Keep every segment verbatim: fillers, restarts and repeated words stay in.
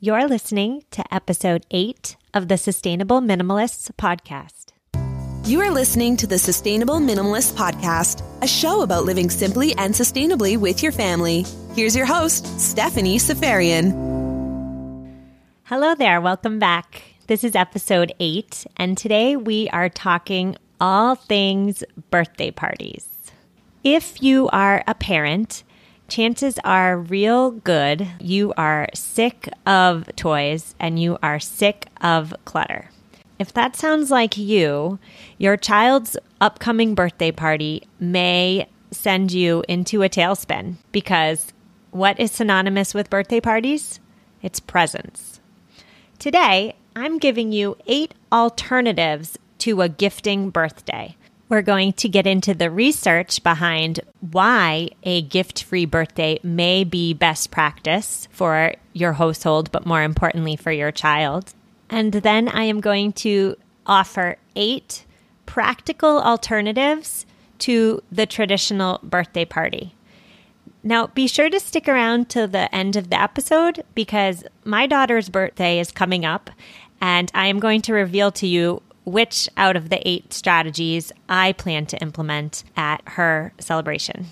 You're listening to episode eight of the Sustainable Minimalists podcast. You are listening to the Sustainable Minimalist Podcast, a show about living simply and sustainably with your family. Here's your host, Stephanie Seferian. Hello there. Welcome back. This is episode eight, and today we are talking all things birthday parties. If you are a parent, chances are real good you are sick of toys and you are sick of clutter. If that sounds like you, your child's upcoming birthday party may send you into a tailspin because what is synonymous with birthday parties? It's presents. Today, I'm giving you eight alternatives to a gifting birthday. We're going to get into the research behind why a gift-free birthday may be best practice for your household, but more importantly for your child. And then I am going to offer eight practical alternatives to the traditional birthday party. Now, be sure to stick around to the end of the episode because my daughter's birthday is coming up, and I am going to reveal to you which out of the eight strategies I plan to implement at her celebration.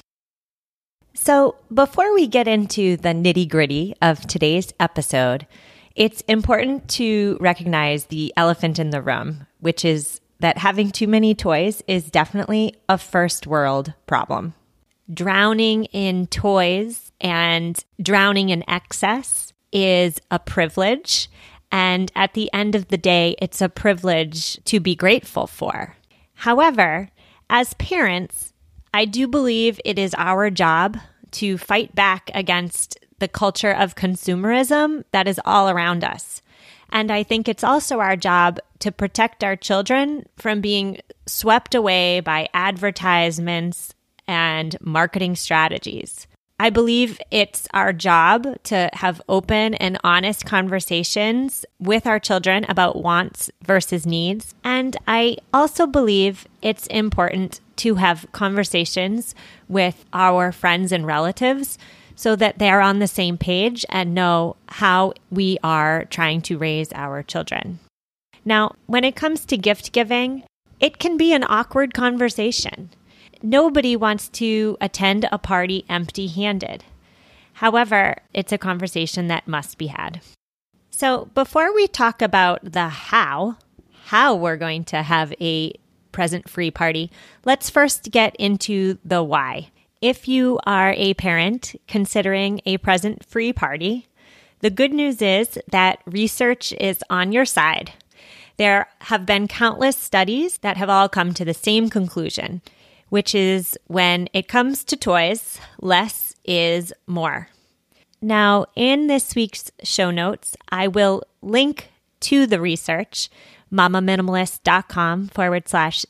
So before we get into the nitty-gritty of today's episode, it's important to recognize the elephant in the room, which is that having too many toys is definitely a first world problem. Drowning in toys and drowning in excess is a privilege. And at the end of the day, it's a privilege to be grateful for. However, as parents, I do believe it is our job to fight back against the culture of consumerism that is all around us. And I think it's also our job to protect our children from being swept away by advertisements and marketing strategies. I believe it's our job to have open and honest conversations with our children about wants versus needs. And I also believe it's important to have conversations with our friends and relatives so that they're on the same page and know how we are trying to raise our children. Now, when it comes to gift giving, it can be an awkward conversation. Nobody wants to attend a party empty-handed. However, it's a conversation that must be had. So before we talk about the how, how we're going to have a present-free party, let's first get into the why. If you are a parent considering a present-free party, the good news is that research is on your side. There have been countless studies that have all come to the same conclusion, which is when it comes to toys, less is more. Now, in this week's show notes, I will link to the research, mamaminimalist.com forward slash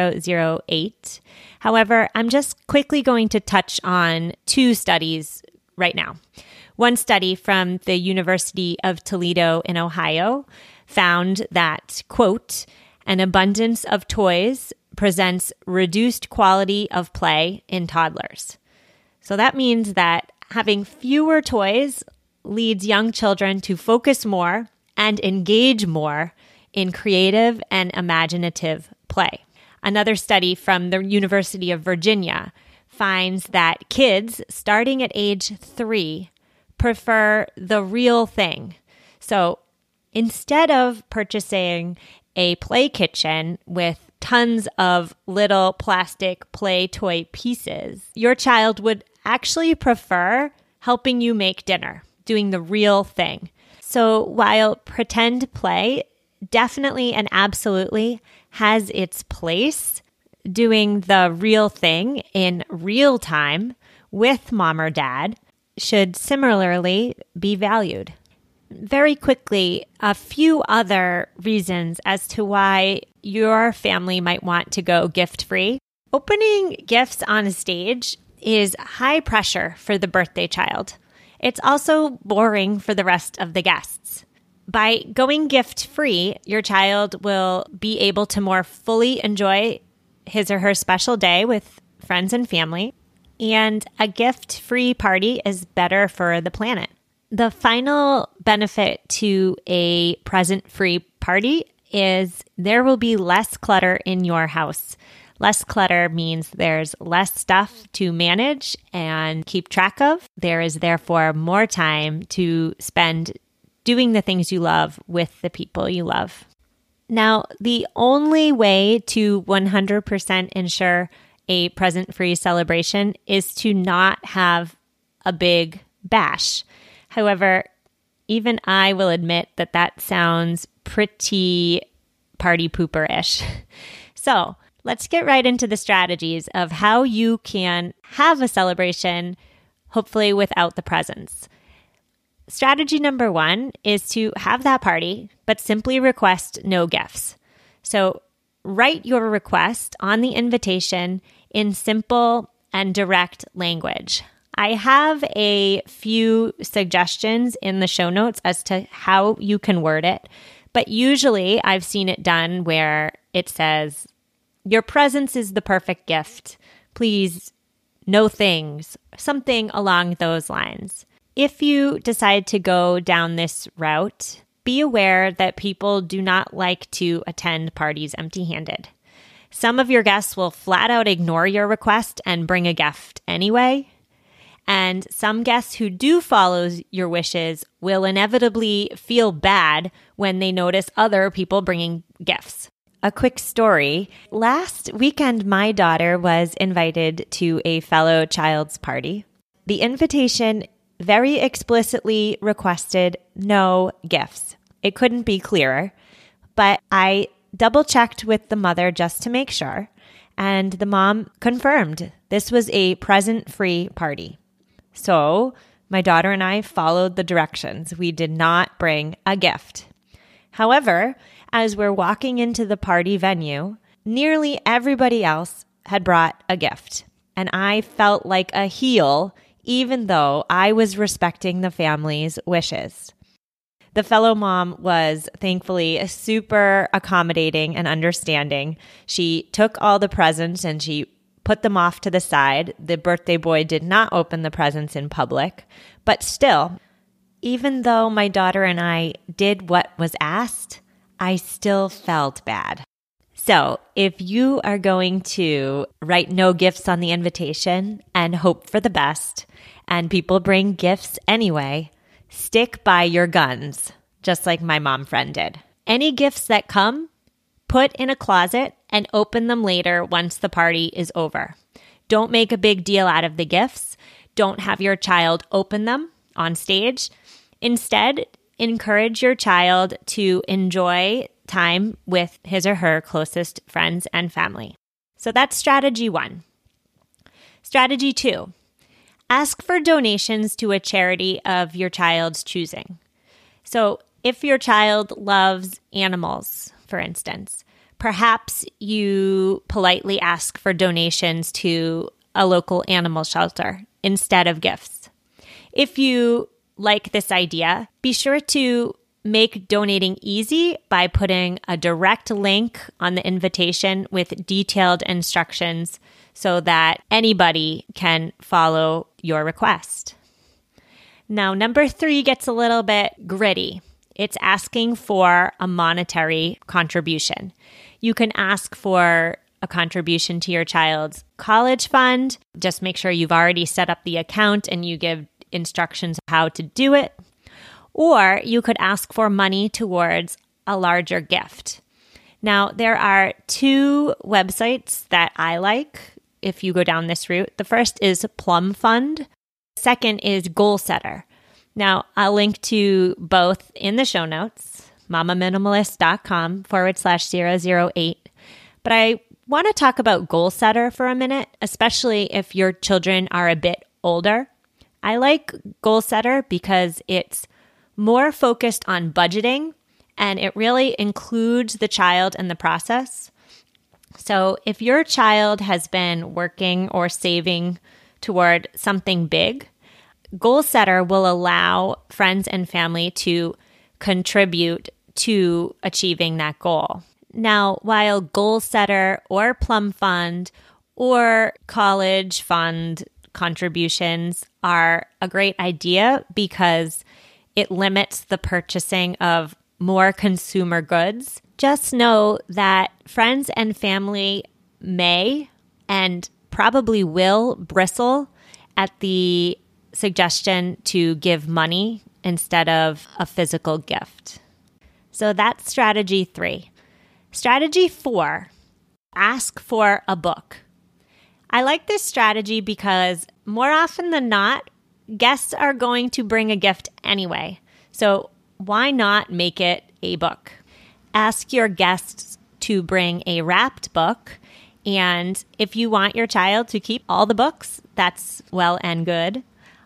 008. However, I'm just quickly going to touch on two studies right now. One study from the University of Toledo in Ohio found that, quote, an abundance of toys presents reduced quality of play in toddlers. So that means that having fewer toys leads young children to focus more and engage more in creative and imaginative play. Another study from the University of Virginia finds that kids starting at age three prefer the real thing. So instead of purchasing a play kitchen with tons of little plastic play toy pieces, your child would actually prefer helping you make dinner, doing the real thing. So while pretend play definitely and absolutely has its place, doing the real thing in real time with mom or dad should similarly be valued. Very quickly, a few other reasons as to why your family might want to go gift-free. Opening gifts on a stage is high pressure for the birthday child. It's also boring for the rest of the guests. By going gift-free, your child will be able to more fully enjoy his or her special day with friends and family, and a gift-free party is better for the planet. The final benefit to a present-free party is there will be less clutter in your house. Less clutter means there's less stuff to manage and keep track of. There is therefore more time to spend doing the things you love with the people you love. Now, the only way to one hundred percent ensure a present-free celebration is to not have a big bash. However, even I will admit that that sounds pretty party pooper-ish. So let's get right into the strategies of how you can have a celebration, hopefully without the presents. Strategy number one is to have that party, but simply request no gifts. So write your request on the invitation in simple and direct language. I have a few suggestions in the show notes as to how you can word it, but usually I've seen it done where it says, "Your presence is the perfect gift. Please, no things," something along those lines. If you decide to go down this route, be aware that people do not like to attend parties empty-handed. Some of your guests will flat out ignore your request and bring a gift anyway. And some guests who do follow your wishes will inevitably feel bad when they notice other people bringing gifts. A quick story. Last weekend, my daughter was invited to a fellow child's party. The invitation very explicitly requested no gifts. It couldn't be clearer, but I double-checked with the mother just to make sure, and the mom confirmed this was a present-free party. So my daughter and I followed the directions. We did not bring a gift. However, as we're walking into the party venue, nearly everybody else had brought a gift, and I felt like a heel even though I was respecting the family's wishes. The fellow mom was thankfully super accommodating and understanding. She took all the presents and she put them off to the side. The birthday boy did not open the presents in public, but still, even though my daughter and I did what was asked, I still felt bad. So if you are going to write no gifts on the invitation and hope for the best, and people bring gifts anyway, stick by your guns, just like my mom friend did. Any gifts that come, put in a closet and open them later once the party is over. Don't make a big deal out of the gifts. Don't have your child open them on stage. Instead, encourage your child to enjoy time with his or her closest friends and family. So that's strategy one. Strategy two, ask for donations to a charity of your child's choosing. So if your child loves animals, for instance, perhaps you politely ask for donations to a local animal shelter instead of gifts. If you like this idea, be sure to make donating easy by putting a direct link on the invitation with detailed instructions so that anybody can follow your request. Now, number three gets a little bit gritty. It's asking for a monetary contribution. You can ask for a contribution to your child's college fund. Just make sure you've already set up the account and you give instructions how to do it. Or you could ask for money towards a larger gift. Now, there are two websites that I like if you go down this route. The first is Plum Fund. Second is Goalsetter. Now, I'll link to both in the show notes, mamaminimalist.com forward slash 008. But I want to talk about Goalsetter for a minute, especially if your children are a bit older. I like Goalsetter because it's more focused on budgeting, and it really includes the child in the process. So if your child has been working or saving toward something big, Goalsetter will allow friends and family to contribute to achieving that goal. Now, while Goalsetter or Plum Fund or college fund contributions are a great idea because it limits the purchasing of more consumer goods. Just know that friends and family may and probably will bristle at the suggestion to give money instead of a physical gift. So that's strategy three. Strategy four, ask for a book. I like this strategy because more often than not, guests are going to bring a gift anyway. So why not make it a book? Ask your guests to bring a wrapped book. And if you want your child to keep all the books, that's well and good.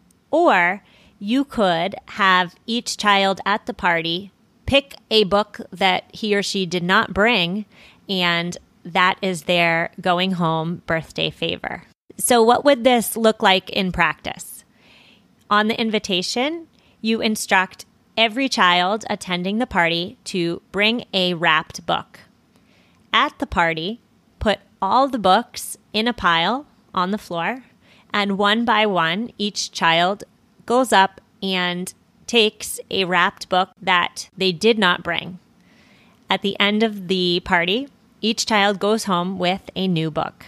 Or you could have each child at the party pick a book that he or she did not bring, and that is their going home birthday favor. So what would this look like in practice? On the invitation, you instruct every child attending the party to bring a wrapped book. At the party, put all the books in a pile on the floor, and one by one, each child goes up and takes a wrapped book that they did not bring. At the end of the party, each child goes home with a new book.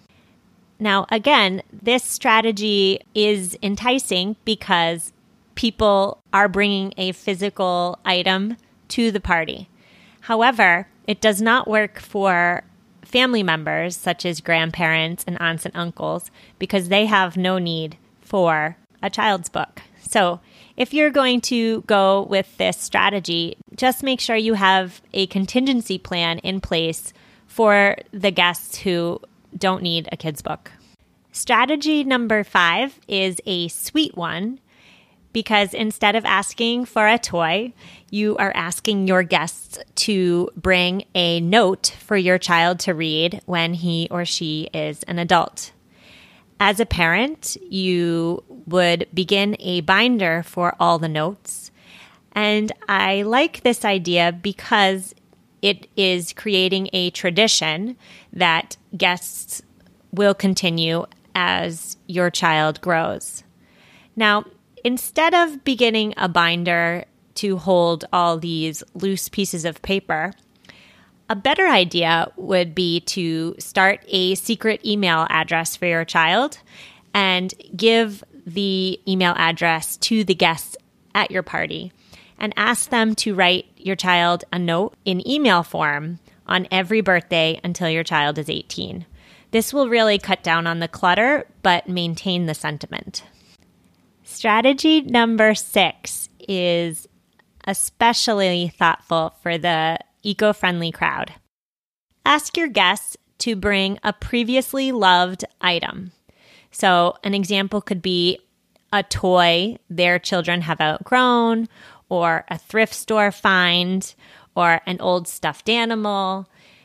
Now, again, this strategy is enticing because people are bringing a physical item to the party. However, it does not work for family members such as grandparents and aunts and uncles because they have no need for a child's book. So if you're going to go with this strategy, just make sure you have a contingency plan in place for the guests who don't need a kid's book. Strategy number five is a sweet one because instead of asking for a toy, you are asking your guests to bring a note for your child to read when he or she is an adult. As a parent, you would begin a binder for all the notes. And I like this idea because it is creating a tradition that guests will continue as your child grows. Now, instead of beginning a binder to hold all these loose pieces of paper, a better idea would be to start a secret email address for your child and give the email address to the guests at your party and ask them to write your child a note in email form on every birthday until your child is eighteen. This will really cut down on the clutter, but maintain the sentiment. Strategy number six is especially thoughtful for the eco-friendly crowd. Ask your guests to bring a previously loved item. So an example could be a toy their children have outgrown, or a thrift store find, or an old stuffed animal.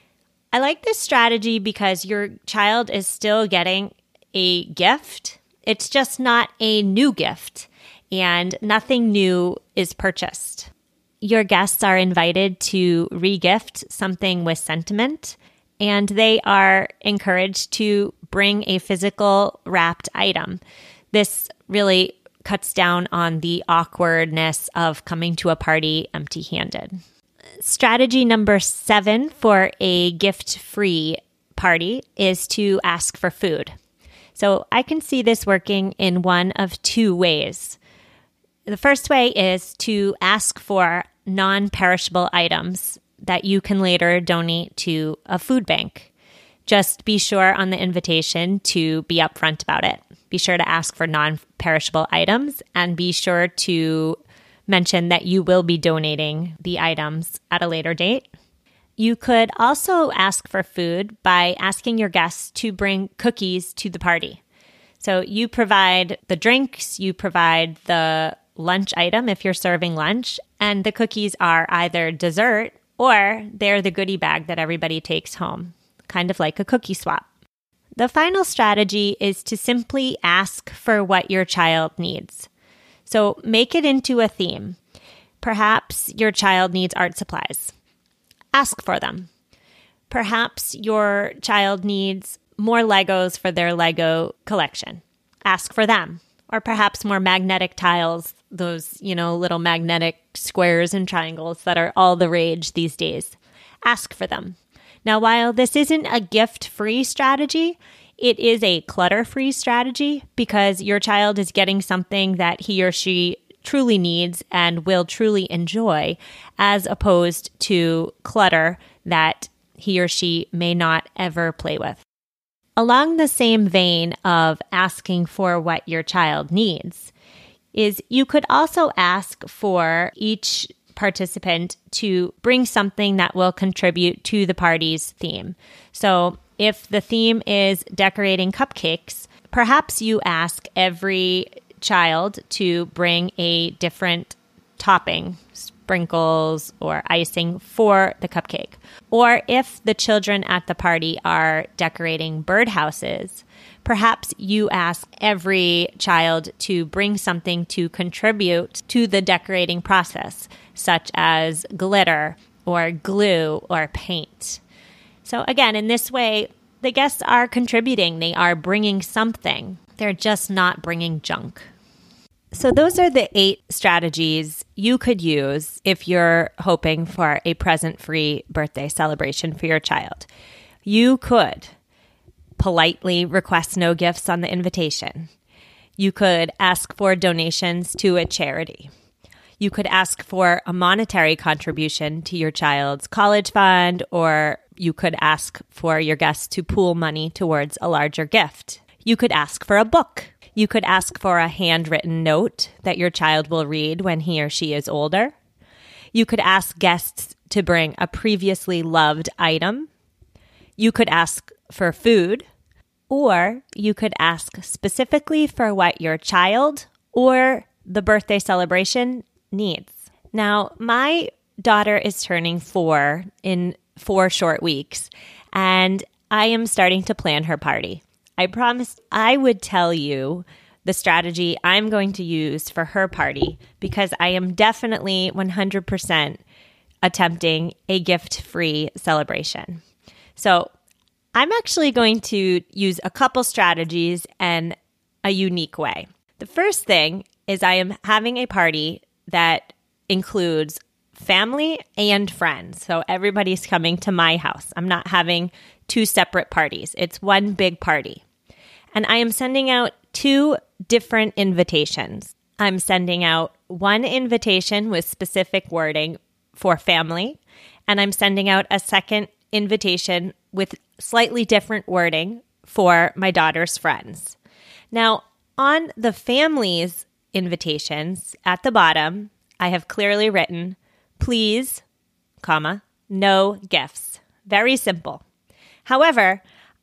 I like this strategy because your child is still getting a gift. It's just not a new gift, and nothing new is purchased. Your guests are invited to re-gift something with sentiment, and they are encouraged to bring a physical wrapped item. This really cuts down on the awkwardness of coming to a party empty-handed. Strategy number seven for a gift-free party is to ask for food. So I can see this working in one of two ways. The first way is to ask for non-perishable items that you can later donate to a food bank. Just be sure on the invitation to be upfront about it. Be sure to ask for non-perishable items and be sure to mention that you will be donating the items at a later date. You could also ask for food by asking your guests to bring cookies to the party. So you provide the drinks, you provide the lunch item if you're serving lunch, and the cookies are either dessert or they're the goodie bag that everybody takes home, kind of like a cookie swap. The final strategy is to simply ask for what your child needs. So make it into a theme. Perhaps your child needs art supplies. Ask for them. Perhaps your child needs more Legos for their Lego collection. Ask for them. Or perhaps more magnetic tiles those, you know, little magnetic squares and triangles that are all the rage these days. Ask for them. Now, while this isn't a gift-free strategy, it is a clutter-free strategy because your child is getting something that he or she truly needs and will truly enjoy, as opposed to clutter that he or she may not ever play with. Along the same vein of asking for what your child needs, is you could also ask for each participant to bring something that will contribute to the party's theme. So if the theme is decorating cupcakes, perhaps you ask every child to bring a different topping, sprinkles or icing for the cupcake. Or if the children at the party are decorating birdhouses, perhaps you ask every child to bring something to contribute to the decorating process, such as glitter or glue or paint. So again, in this way, the guests are contributing. They are bringing something. They're just not bringing junk. So those are the eight strategies you could use if you're hoping for a present-free birthday celebration for your child. You could politely request no gifts on the invitation. You could ask for donations to a charity. You could ask for a monetary contribution to your child's college fund, or you could ask for your guests to pool money towards a larger gift. You could ask for a book. You could ask for a handwritten note that your child will read when he or she is older. You could ask guests to bring a previously loved item. You could ask for food, or you could ask specifically for what your child or the birthday celebration needs. Now, my daughter is turning four in four short weeks, and I am starting to plan her party. I promised I would tell you the strategy I'm going to use for her party because I am definitely one hundred percent attempting a gift-free celebration. So I'm actually going to use a couple strategies in a unique way. The first thing is I am having a party that includes family and friends. So everybody's coming to my house. I'm not having two separate parties. It's one big party. And I am sending out two different invitations. I'm sending out one invitation with specific wording for family, and I'm sending out a second invitation with slightly different wording for my daughter's friends. Now, on the family's invitations at the bottom, I have clearly written, please, comma, no gifts. Very simple. However,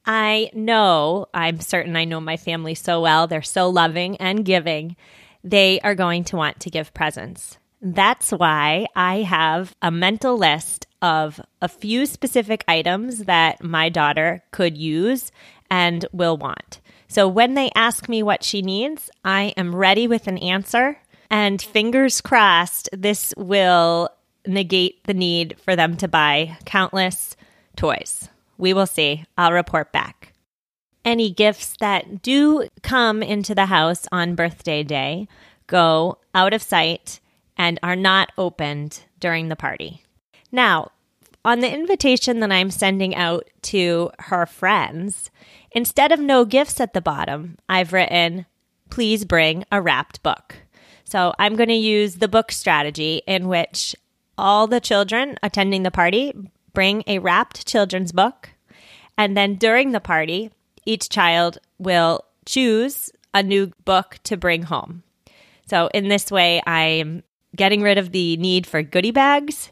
I know, I'm certain I know my family so well. They're so loving and giving. They are going to want to give presents. That's why I have a mental list of a few specific items that my daughter could use and will want. So when they ask me what she needs, I am ready with an answer. And fingers crossed, this will negate the need for them to buy countless toys. We will see. I'll report back. Any gifts that do come into the house on birthday day go out of sight and are not opened during the party. Now, on the invitation that I'm sending out to her friends, instead of no gifts at the bottom, I've written, please bring a wrapped book. So I'm going to use the book strategy in which all the children attending the party bring a wrapped children's book. And then during the party, each child will choose a new book to bring home. So in this way, I'm getting rid of the need for goodie bags.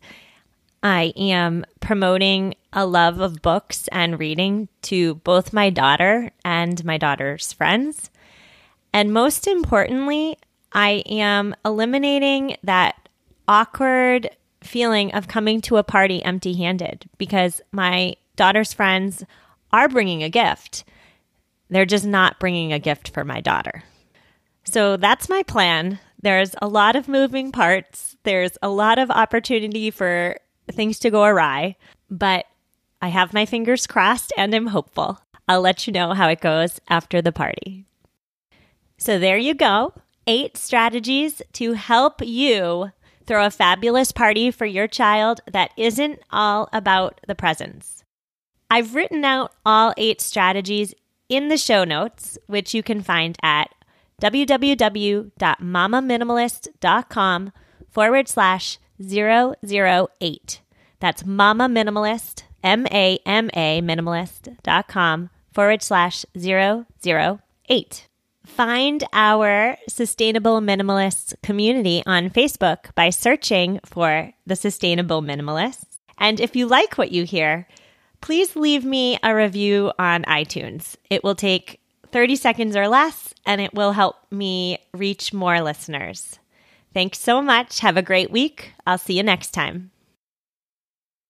I am promoting a love of books and reading to both my daughter and my daughter's friends. And most importantly, I am eliminating that awkward feeling of coming to a party empty-handed because my daughter's friends are bringing a gift. They're just not bringing a gift for my daughter. So that's my plan. There's a lot of moving parts. There's a lot of opportunity for things to go awry, but I have my fingers crossed and I'm hopeful. I'll let you know how it goes after the party. So there you go. Eight strategies to help you throw a fabulous party for your child that isn't all about the presents. I've written out all eight strategies in the show notes, which you can find at www.mamaminimalist.com forward slash zero zero eight. That's Mama Minimalist, M-A-M-A minimalist.com forward slash zero zero eight. Find our Sustainable Minimalists community on Facebook by searching for the Sustainable Minimalists. And if you like what you hear, please leave me a review on iTunes. It will take thirty seconds or less, and it will help me reach more listeners. Thanks so much. Have a great week. I'll see you next time.